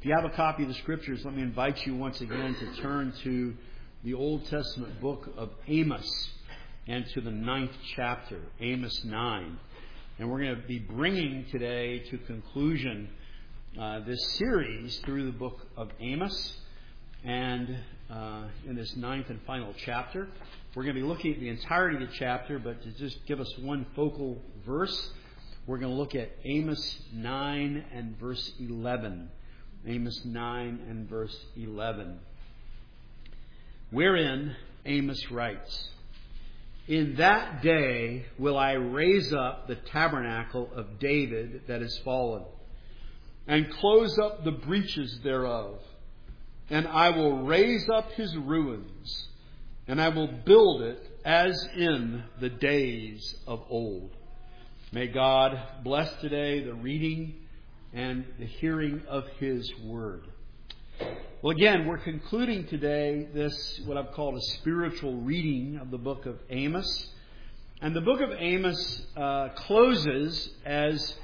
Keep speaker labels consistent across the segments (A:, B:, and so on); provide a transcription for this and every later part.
A: If you have a copy of the Scriptures, let me invite you once again to turn to the Old Testament book of Amos and to the 9th chapter, Amos 9. And we're going to be bringing today to conclusion this series through the book of Amos. And in this 9th and final chapter, we're going to be looking at the entirety of the chapter, but to just give us one focal verse, we're going to look at Amos 9 and verse 11. Amos 9 and verse 11. Wherein Amos writes, "In that day will I raise up the tabernacle of David that is fallen, and close up the breaches thereof. And I will raise up his ruins, and I will build it as in the days of old." May God bless today the reading and the hearing of His Word. Well, again, we're concluding today this, what I've called a spiritual reading of the book of Amos. And the book of Amos closes, as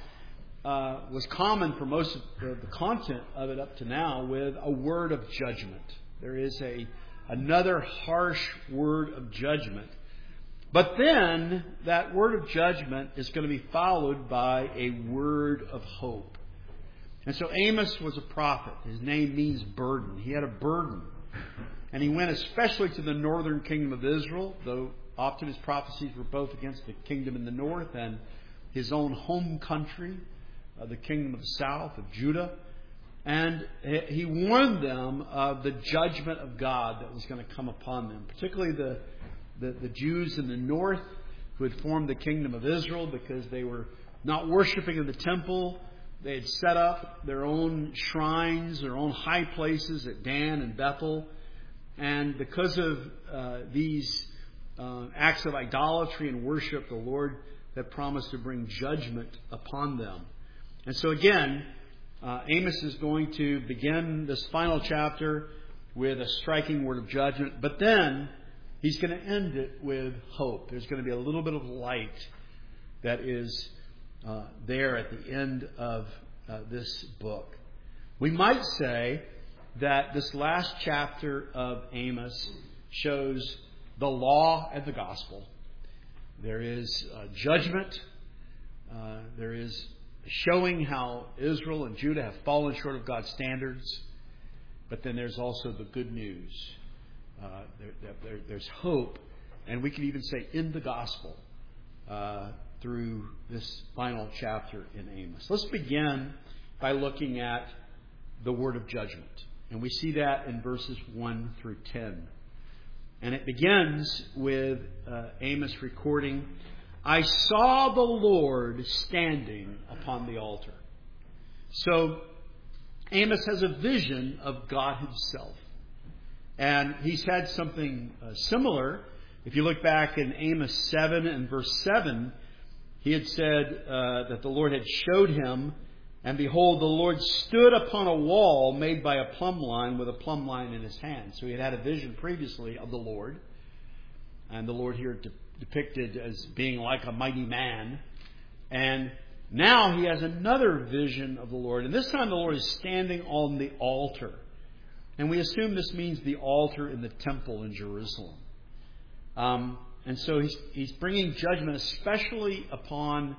A: was common for most of the content of it up to now, with a word of judgment. There is another harsh word of judgment. But then that word of judgment is going to be followed by a word of hope. And so Amos was a prophet. His name means burden. He had a burden. And he went especially to the northern kingdom of Israel, though often his prophecies were both against the kingdom in the north and his own home country, the kingdom of the south, of Judah. And he warned them of the judgment of God that was going to come upon them, particularly the Jews in the north who had formed the kingdom of Israel because they were not worshiping in the temple. They had set up their own shrines, their own high places at Dan and Bethel. And because of these acts of idolatry and worship, the Lord had promised to bring judgment upon them. And so again, Amos is going to begin this final chapter with a striking word of judgment. But then he's going to end it with hope. There's going to be a little bit of light that is there at the end of this book. We might say that this last chapter of Amos shows the law and the gospel. There is judgment. There is showing how Israel and Judah have fallen short of God's standards. But then there's also the good news. There's hope. And we can even say in the gospel through this final chapter in Amos. Let's begin by looking at the word of judgment. And we see that in verses 1 through 10. And it begins with Amos recording, "I saw the Lord standing upon the altar." So Amos has a vision of God Himself. And he's had something similar. If you look back in Amos 7 and verse 7, he had said that the Lord had showed him, and behold, the Lord stood upon a wall made by a plumb line with a plumb line in his hand. So he had a vision previously of the Lord. And the Lord here depicted as being like a mighty man. And now he has another vision of the Lord. And this time the Lord is standing on the altar. And we assume this means the altar in the temple in Jerusalem. And so he's bringing judgment especially upon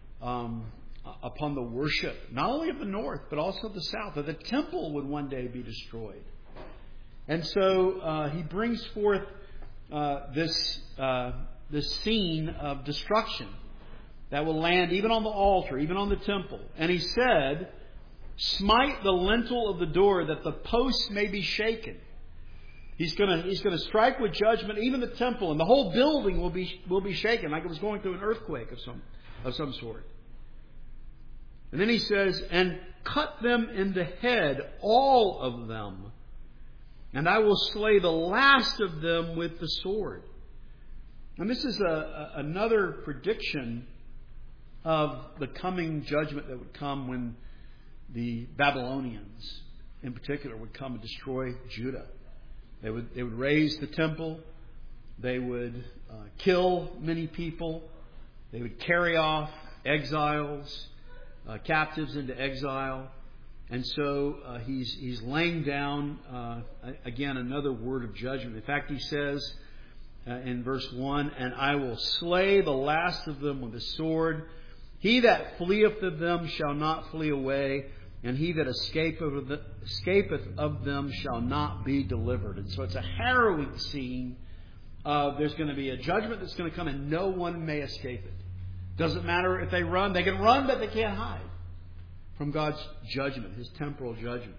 A: the worship, not only of the north, but also of the south, that the temple would one day be destroyed. And so he brings forth this scene of destruction that will land even on the altar, even on the temple. And he said, "Smite the lintel of the door that the posts may be shaken." He's going to strike with judgment even the temple, and the whole building will be shaken, like it was going through an earthquake of some sort. And then he says, "And cut them in the head, all of them, and I will slay the last of them with the sword." And this is another prediction of the coming judgment that would come when the Babylonians, in particular, would come and destroy Judah. They would raise the temple. They would kill many people. They would carry off exiles, captives into exile. And so he's laying down, again, another word of judgment. In fact, he says in verse 1, "And I will slay the last of them with the sword. He that fleeth of them shall not flee away, and he that escapeth of them shall not be delivered." And so it's a harrowing scene. There's going to be a judgment that's going to come, and no one may escape it. Doesn't matter if they run. They can run, but they can't hide from God's judgment, His temporal judgment.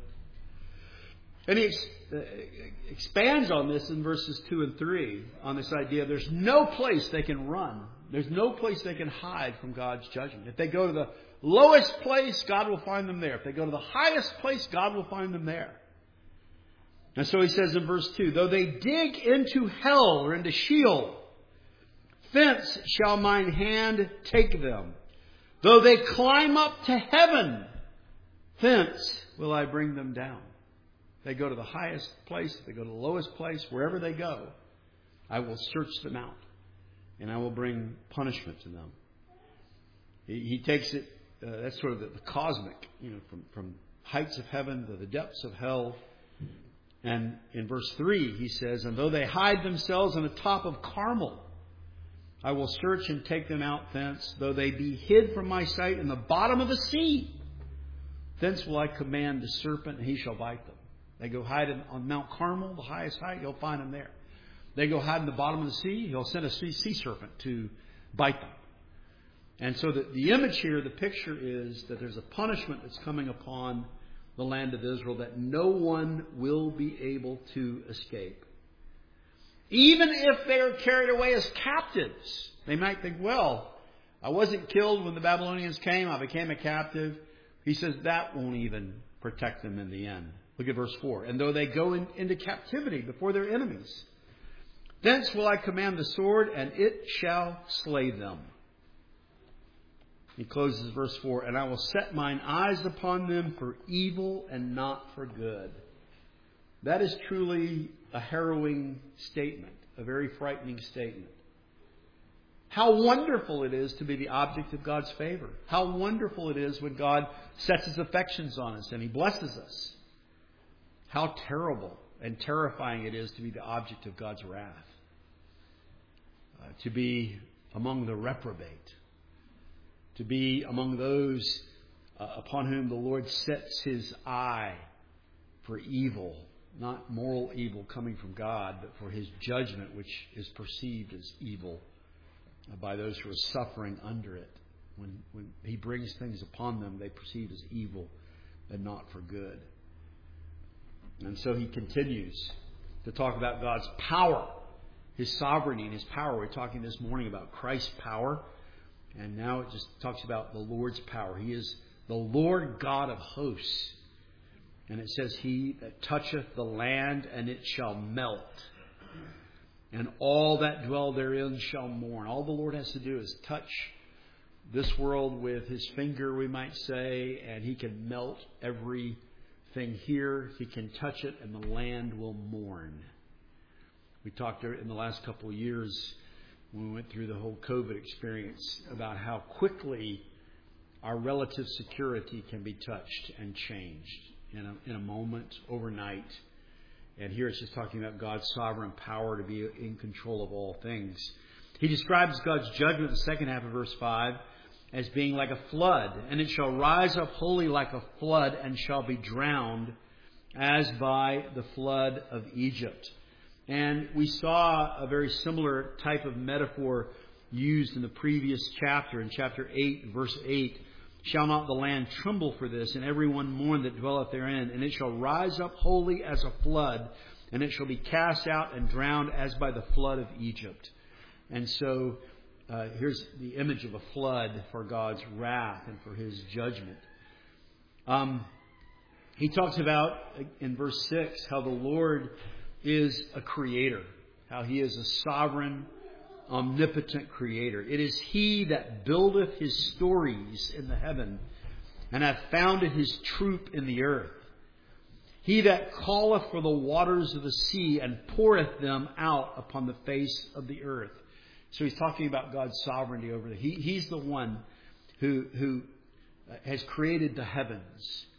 A: And he expands on this in verses 2 and 3, on this idea there's no place they can run. There's no place they can hide from God's judgment. If they go to the lowest place, God will find them there. If they go to the highest place, God will find them there. And so he says in verse 2, "Though they dig into hell," or into Sheol, "thence shall mine hand take them. Though they climb up to heaven, thence will I bring them down." They go to the highest place, they go to the lowest place, wherever they go, I will search them out, and I will bring punishment to them. He takes it, that's sort of the cosmic, from heights of heaven to the depths of hell. And in verse 3, he says, "And though they hide themselves on the top of Carmel, I will search and take them out thence. Though they be hid from my sight in the bottom of the sea, thence will I command the serpent, and he shall bite them." They go hide on Mount Carmel, the highest height, you'll find them there. They go hide in the bottom of the sea, he'll send a sea serpent to bite them. And so the image here, the picture is that there's a punishment that's coming upon the land of Israel that no one will be able to escape. Even if they are carried away as captives. They might think, well, I wasn't killed when the Babylonians came, I became a captive. He says that won't even protect them in the end. Look at verse 4. "And though they go into captivity before their enemies, thence will I command the sword, and it shall slay them." He closes verse 4, "And I will set mine eyes upon them for evil and not for good." That is truly a harrowing statement, a very frightening statement. How wonderful it is to be the object of God's favor. How wonderful it is when God sets His affections on us and He blesses us. How terrible and terrifying it is to be the object of God's wrath. To be among the reprobate. To be among those upon whom the Lord sets His eye for evil. Not moral evil coming from God, but for His judgment, which is perceived as evil by those who are suffering under it. When He brings things upon them, they perceive as evil and not for good. And so he continues to talk about God's power, His sovereignty and His power. We're talking this morning about Christ's power. And now it just talks about the Lord's power. He is the Lord God of hosts. And it says, "He that toucheth the land, and it shall melt. And all that dwell therein shall mourn." All the Lord has to do is touch this world with His finger, we might say, and He can melt everything here. He can touch it, and the land will mourn. We talked in the last couple of years, when we went through the whole COVID experience, about how quickly our relative security can be touched and changed in a moment, overnight. And here it's just talking about God's sovereign power to be in control of all things. He describes God's judgment in the second half of verse 5 as being like a flood. "And it shall rise up wholly like a flood, and shall be drowned as by the flood of Egypt." And we saw a very similar type of metaphor used in the previous chapter, in chapter 8, verse 8. "Shall not the land tremble for this, and every one mourn that dwelleth therein? And it shall rise up wholly as a flood, and it shall be cast out and drowned as by the flood of Egypt." And so here's the image of a flood for God's wrath and for His judgment. He talks about, in verse 6, how the Lord is a creator, how He is a sovereign, omnipotent creator. "It is He that buildeth His stories in the heaven, and hath founded His troop in the earth. He that calleth for the waters of the sea, and poureth them out upon the face of the earth." So he's talking about God's sovereignty over He's the one who has created the heavens.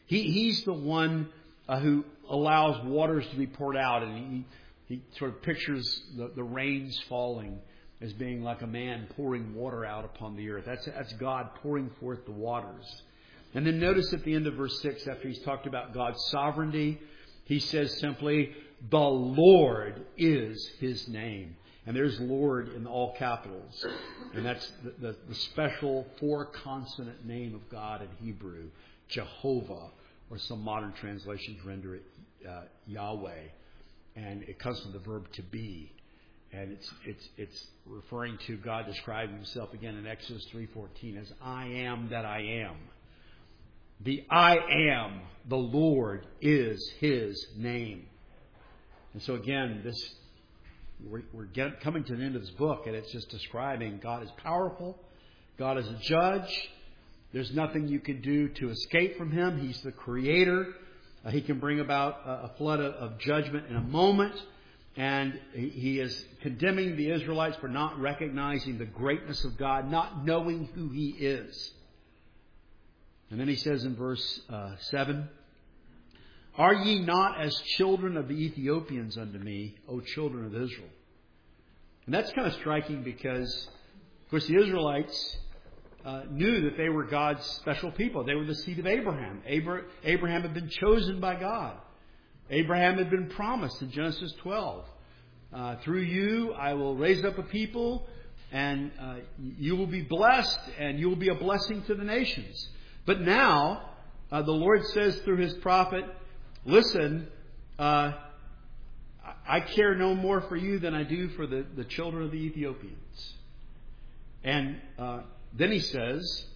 A: He's the one who allows waters to be poured out, and he sort of pictures the rains falling as being like a man pouring water out upon the earth. That's God pouring forth the waters. And then notice at the end of verse 6, after he's talked about God's sovereignty, he says simply, the Lord is his name. And there's Lord in all capitals. And that's the special four-consonant name of God in Hebrew, Jehovah, or some modern translations render it Yahweh. And it comes from the verb to be. And it's referring to God describing himself again in Exodus 3:14 as I am that I am. The I am, the Lord, is his name. And so again, we're coming to the end of this book, and it's just describing God is powerful. God is a judge. There's nothing you can do to escape from him. He's the creator. He can bring about a flood of judgment in a moment. And he is condemning the Israelites for not recognizing the greatness of God, not knowing who he is. And then he says in verse 7, are ye not as children of the Ethiopians unto me, O children of Israel? And that's kind of striking because, of course, the Israelites knew that they were God's special people. They were the seed of Abraham. Abraham had been chosen by God. Abraham had been promised in Genesis 12, through you I will raise up a people, and you will be blessed, and you will be a blessing to the nations. But now, the Lord says through his prophet, listen, I care no more for you than I do for the children of the Ethiopians. And then he says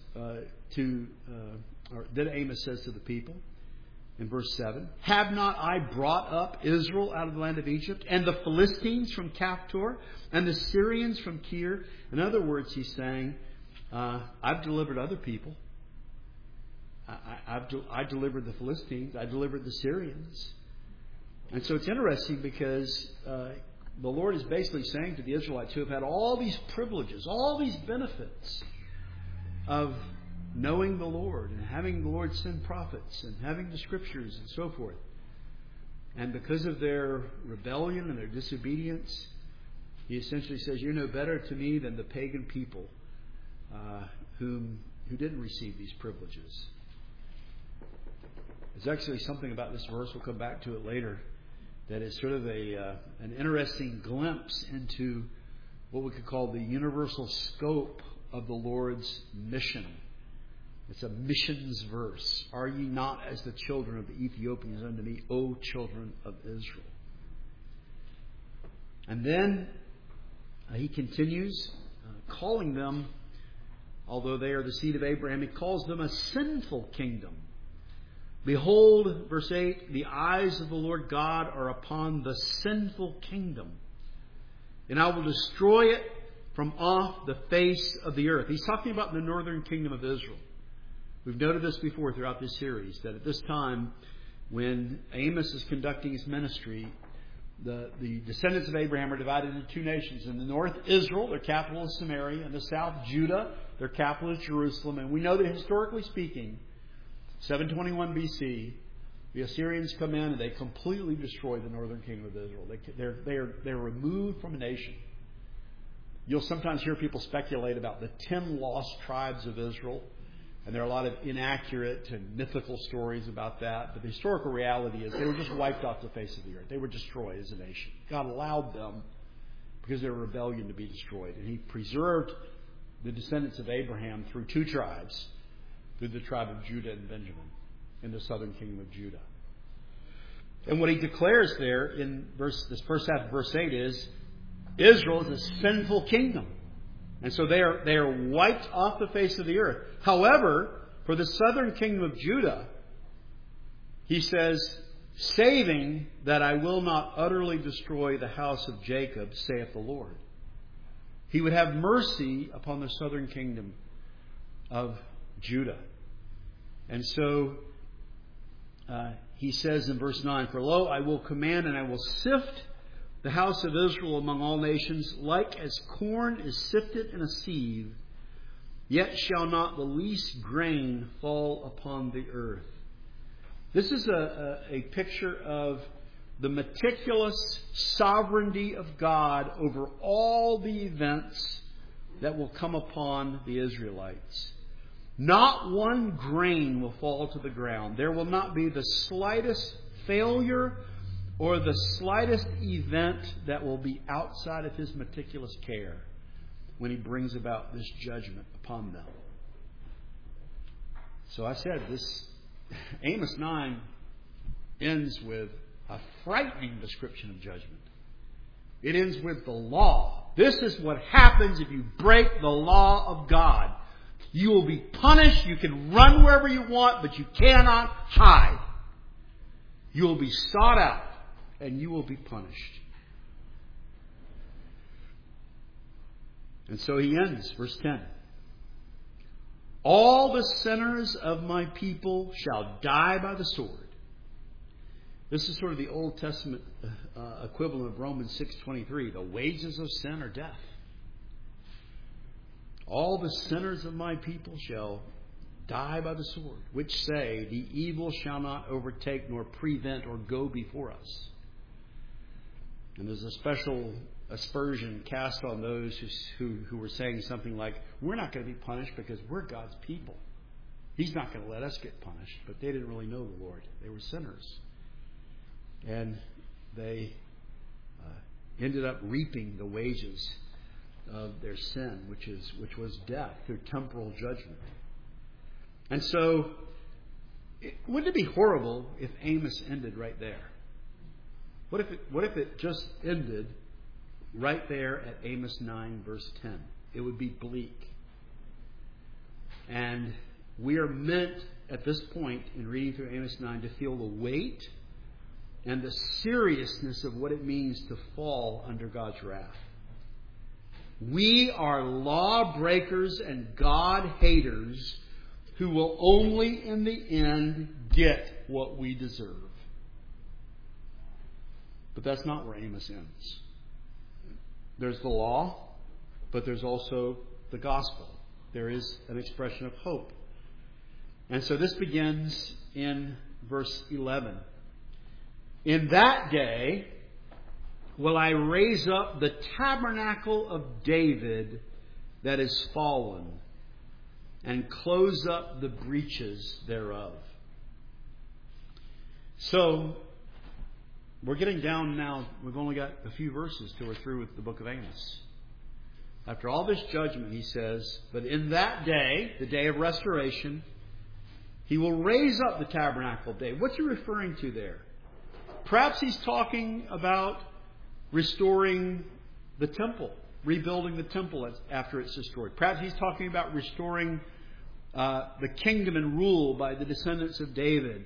A: then Amos says to the people in verse 7, have not I brought up Israel out of the land of Egypt, and the Philistines from Caphtor, and the Syrians from Kir? In other words, he's saying, I've delivered other people. I delivered the Philistines. I delivered the Syrians. And so it's interesting because the Lord is basically saying to the Israelites who have had all these privileges, all these benefits of knowing the Lord and having the Lord send prophets and having the scriptures and so forth. And because of their rebellion and their disobedience, he essentially says, you're no better to me than the pagan people who didn't receive these privileges. There's actually something about this verse, we'll come back to it later, that is sort of an interesting glimpse into what we could call the universal scope of the Lord's mission. It's a missions verse. Are ye not as the children of the Ethiopians unto me, O children of Israel? And then he continues calling them, although they are the seed of Abraham, he calls them a sinful kingdom. Behold, verse 8, the eyes of the Lord God are upon the sinful kingdom, and I will destroy it from off the face of the earth. He's talking about the northern kingdom of Israel. We've noted this before throughout this series, that at this time, when Amos is conducting his ministry, the descendants of Abraham are divided into two nations. In the north, Israel, their capital is Samaria. In the south, Judah, their capital is Jerusalem. And we know that historically speaking, 721 BC, the Assyrians come in and they completely destroy the northern kingdom of Israel. They're removed from a nation. You'll sometimes hear people speculate about the 10 lost tribes of Israel. And there are a lot of inaccurate and mythical stories about that. But the historical reality is they were just wiped off the face of the earth. They were destroyed as a nation. God allowed them, because of their rebellion, to be destroyed. And he preserved the descendants of Abraham through two tribes, through the tribe of Judah and Benjamin, in the southern kingdom of Judah. And what he declares there in this first half of verse 8 is, Israel is a sinful kingdom. And so they are wiped off the face of the earth. However, for the southern kingdom of Judah, he says, saving that I will not utterly destroy the house of Jacob, saith the Lord. He would have mercy upon the southern kingdom of Judah. And so he says in verse 9, for lo, I will command and I will sift the house of Israel among all nations, like as corn is sifted in a sieve, yet shall not the least grain fall upon the earth. This is a picture of the meticulous sovereignty of God over all the events that will come upon the Israelites. Not one grain will fall to the ground. There will not be the slightest failure or the slightest event that will be outside of His meticulous care when He brings about this judgment upon them. So I said, this Amos 9 ends with a frightening description of judgment. It ends with the law. This is what happens if you break the law of God. You will be punished. You can run wherever you want, but you cannot hide. You will be sought out, and you will be punished. And so he ends, verse 10. All the sinners of my people shall die by the sword. This is sort of the Old Testament equivalent of Romans 6:23. The wages of sin are death. All the sinners of my people shall die by the sword, which say, the evil shall not overtake nor prevent or go before us. And there's a special aspersion cast on those who were saying something like, we're not going to be punished because we're God's people. He's not going to let us get punished. But they didn't really know the Lord. They were sinners. And they ended up reaping the wages of their sin, which was death through temporal judgment. And so, wouldn't it be horrible if Amos ended right there? What if it just ended right there at Amos 9, verse 10? It would be bleak. And we are meant at this point in reading through Amos 9 to feel the weight and the seriousness of what it means to fall under God's wrath. We are lawbreakers and God haters who will only in the end get what we deserve. But that's not where Amos ends. There's the law, but there's also the gospel. There is an expression of hope. And so this begins in verse 11. In that day will I raise up the tabernacle of David that is fallen, and close up the breaches thereof. So, we're getting down now. We've only got a few verses till we're through with the book of Amos. After all this judgment, he says, but in that day, the day of restoration, he will raise up the tabernacle of David. What's he referring to there? Perhaps he's talking about restoring the temple, rebuilding the temple after it's destroyed. Perhaps he's talking about restoring the kingdom and rule by the descendants of David.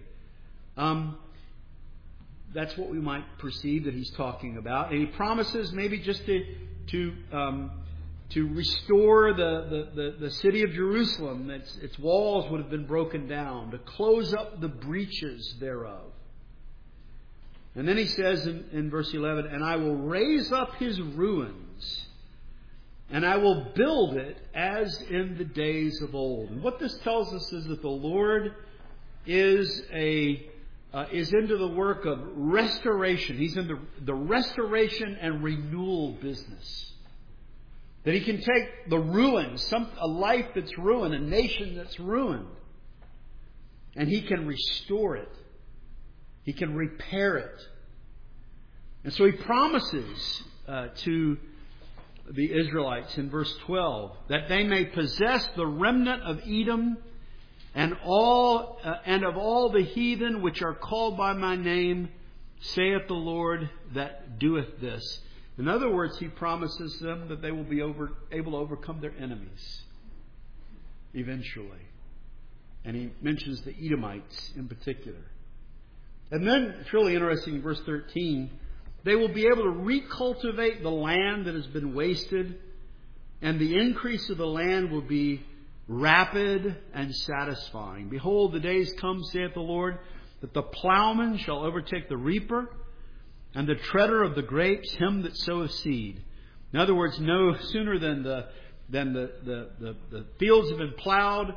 A: That's what we might perceive that he's talking about. And he promises maybe just to restore the city of Jerusalem. Its walls would have been broken down, to close up the breaches thereof. And then he says in verse 11, and I will raise up his ruins, and I will build it as in the days of old. And what this tells us is that the Lord is into the work of restoration. He's in the restoration and renewal business. That he can take the ruins, a life that's ruined, a nation that's ruined, and he can restore it. He can repair it. And so he promises to the Israelites in verse 12 that they may possess the remnant of Edom and of all the heathen which are called by my name, saith the Lord that doeth this. In other words, he promises them that they will be able to overcome their enemies eventually. And he mentions the Edomites in particular. And then, it's really interesting in verse 13, they will be able to recultivate the land that has been wasted, and the increase of the land will be rapid and satisfying. Behold, the days come, saith the Lord, that the plowman shall overtake the reaper, and the treader of the grapes him that soweth seed. In other words, no sooner than the fields have been plowed,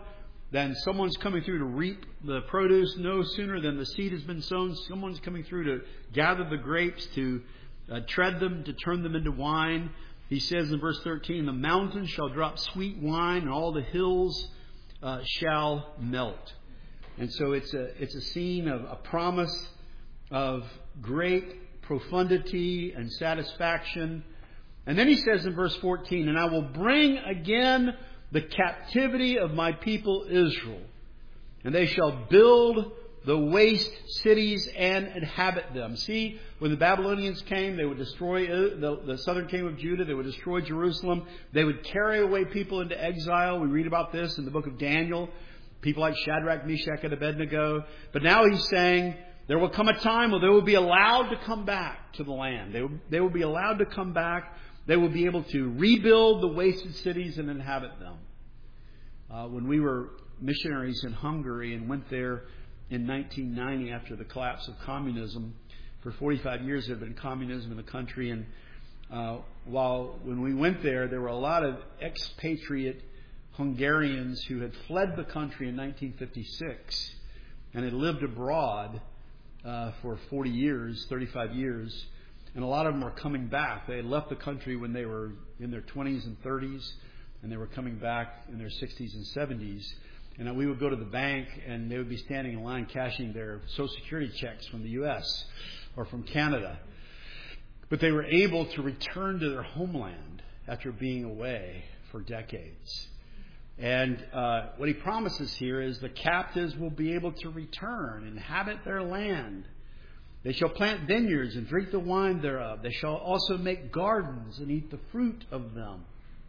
A: then someone's coming through to reap the produce. No sooner than the seed has been sown, someone's coming through to gather the grapes, to tread them, to turn them into wine. He says in verse 13, the mountains shall drop sweet wine, and all the hills shall melt. And so it's a scene of a promise of great profundity and satisfaction. And then he says in verse 14, and I will bring again the captivity of my people Israel, and they shall build the waste cities and inhabit them. See, when the Babylonians came, they would destroy the southern kingdom of Judah. They would destroy Jerusalem. They would carry away people into exile. We read about this in the book of Daniel. People like Shadrach, Meshach, and Abednego. But now he's saying there will come a time where they will be allowed to come back to the land. They will be allowed to come back. They will be able to rebuild the wasted cities and inhabit them. When we were missionaries in Hungary and went there in 1990 after the collapse of communism, for 45 years there had been communism in the country. And when we went there were a lot of expatriate Hungarians who had fled the country in 1956 and had lived abroad for 40 years, 35 years. And a lot of them were coming back. They had left the country when they were in their 20s and 30s, and they were coming back in their 60s and 70s. And we would go to the bank, and they would be standing in line cashing their Social Security checks from the U.S. or from Canada. But they were able to return to their homeland after being away for decades. And what he promises here is the captives will be able to return, inhabit their land. They shall plant vineyards and drink the wine thereof. They shall also make gardens and eat the fruit of them.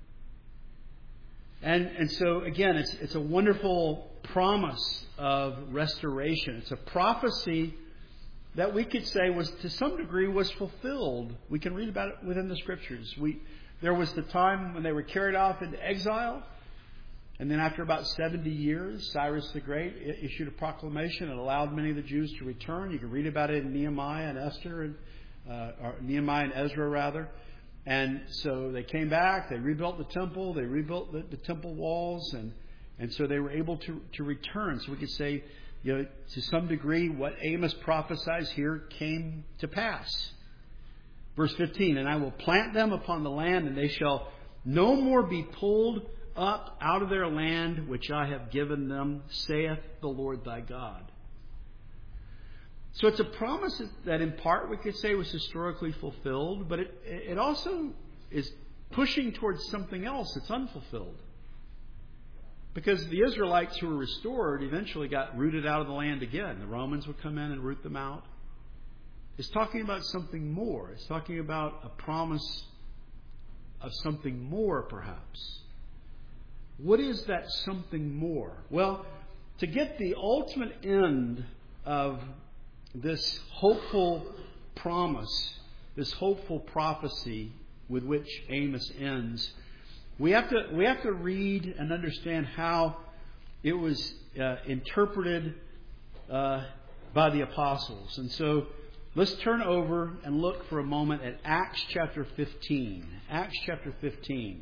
A: And so, again, it's a wonderful promise of restoration. It's a prophecy that we could say was, to some degree, was fulfilled. We can read about it within the Scriptures. There was the time when they were carried off into exile. And then after about 70 years, Cyrus the Great issued a proclamation and allowed many of the Jews to return. You can read about it in Nehemiah and Esther, or Nehemiah and Ezra, rather. And so they came back, they rebuilt the temple, they rebuilt the temple walls, and so they were able to return. So we could say, to some degree, what Amos prophesies here came to pass. Verse 15, and I will plant them upon the land, and they shall no more be pulled up out of their land which I have given them, saith the Lord thy God. So it's a promise that in part we could say was historically fulfilled, but it also is pushing towards something else that's unfulfilled. Because the Israelites who were restored eventually got rooted out of the land again. The Romans would come in and root them out. It's talking about something more. It's talking about a promise of something more, perhaps. What is that something more? Well, to get the ultimate end of this hopeful promise, this hopeful prophecy with which Amos ends, we have to read and understand how it was interpreted by the apostles. And so let's turn over and look for a moment at Acts chapter 15. Acts chapter 15.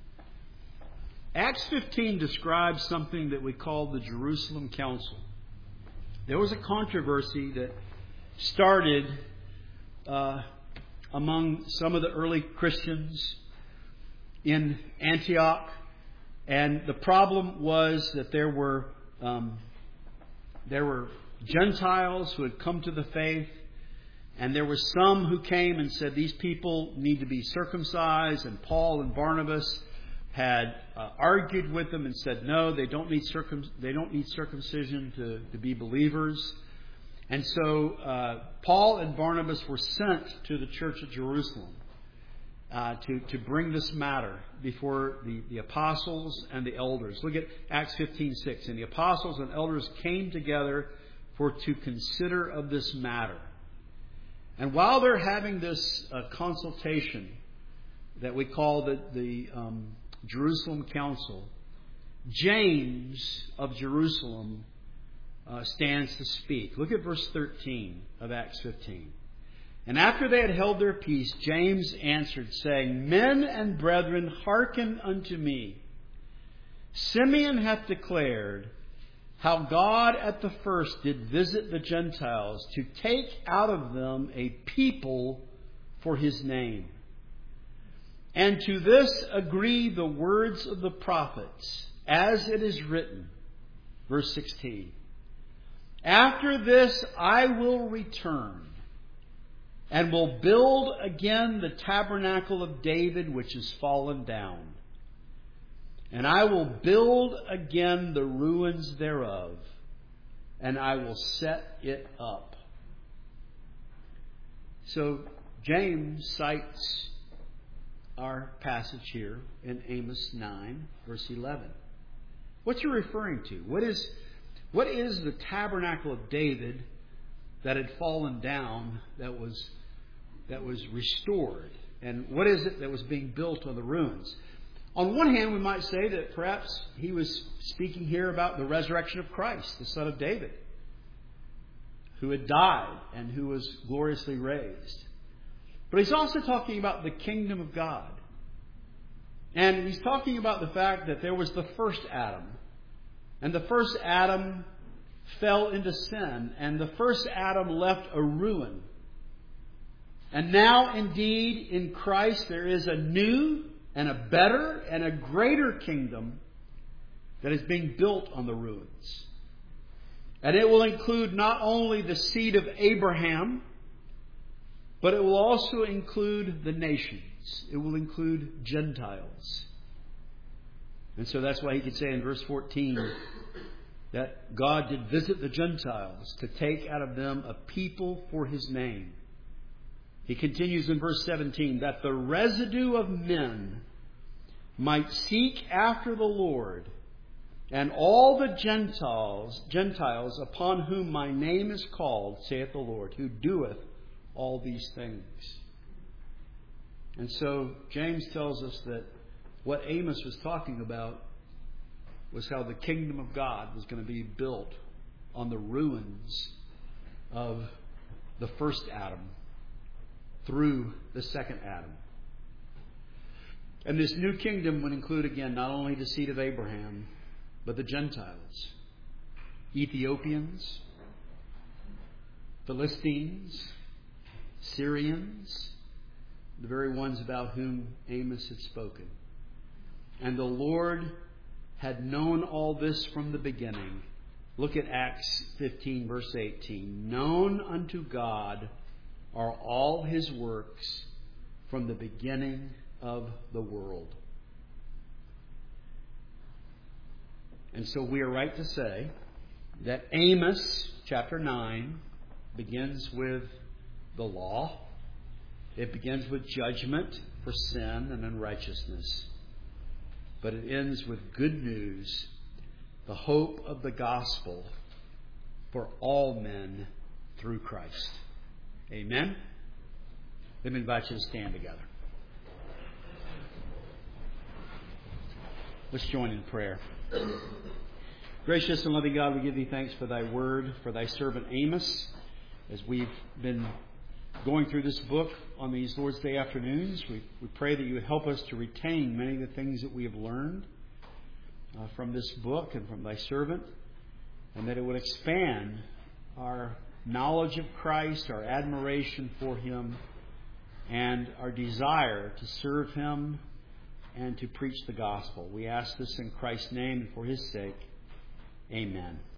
A: Acts 15 describes something that we call the Jerusalem Council. There was a controversy that started among some of the early Christians in Antioch. And the problem was that there were Gentiles who had come to the faith. And there were some who came and said these people need to be circumcised. And Paul and Barnabas had argued with them and said, no, they don't need circumcision to be believers. And so Paul and Barnabas were sent to the church of Jerusalem to bring this matter before the apostles and the elders. Look at Acts 15:6. And the apostles and elders came together to consider of this matter. And while they're having this consultation that we call the Jerusalem Council, James of Jerusalem stands to speak. Look at verse 13 of Acts 15. And after they had held their peace, James answered, saying, Men and brethren, hearken unto me. Simeon hath declared how God at the first did visit the Gentiles to take out of them a people for His name. And to this agree the words of the prophets, as it is written. Verse 16. After this I will return, and will build again the tabernacle of David, which is fallen down. And I will build again the ruins thereof, and I will set it up. So James cites our passage here in Amos 9, verse 11. What's he referring to? What is the tabernacle of David that had fallen down, that was restored? And what is it that was being built on the ruins? On one hand, we might say that perhaps he was speaking here about the resurrection of Christ, the Son of David, who had died and who was gloriously raised. But he's also talking about the kingdom of God. And he's talking about the fact that there was the first Adam. And the first Adam fell into sin. And the first Adam left a ruin. And now, indeed, in Christ, there is a new and a better and a greater kingdom that is being built on the ruins. And it will include not only the seed of Abraham, but it will also include the nations. It will include Gentiles. And so that's why he could say in verse 14 that God did visit the Gentiles to take out of them a people for His name. He continues in verse 17, that the residue of men might seek after the Lord, and all the Gentiles upon whom my name is called, saith the Lord, who doeth all these things. And so James tells us that what Amos was talking about was how the kingdom of God was going to be built on the ruins of the first Adam through the second Adam. And this new kingdom would include, again, not only the seed of Abraham, but the Gentiles, Ethiopians, Philistines, Syrians, the very ones about whom Amos had spoken. And the Lord had known all this from the beginning. Look at Acts 15, verse 18. Known unto God are all His works from the beginning of the world. And so we are right to say that Amos chapter 9 begins with the law. It begins with judgment for sin and unrighteousness. But it ends with good news, the hope of the gospel for all men through Christ. Amen? Let me invite you to stand together. Let's join in prayer. Gracious and loving God, we give Thee thanks for Thy word, for Thy servant Amos, as we've been going through this book on these Lord's Day afternoons. We pray that You would help us to retain many of the things that we have learned from this book and from Thy servant, and that it would expand our knowledge of Christ, our admiration for Him, and our desire to serve Him and to preach the gospel. We ask this in Christ's name and for His sake. Amen.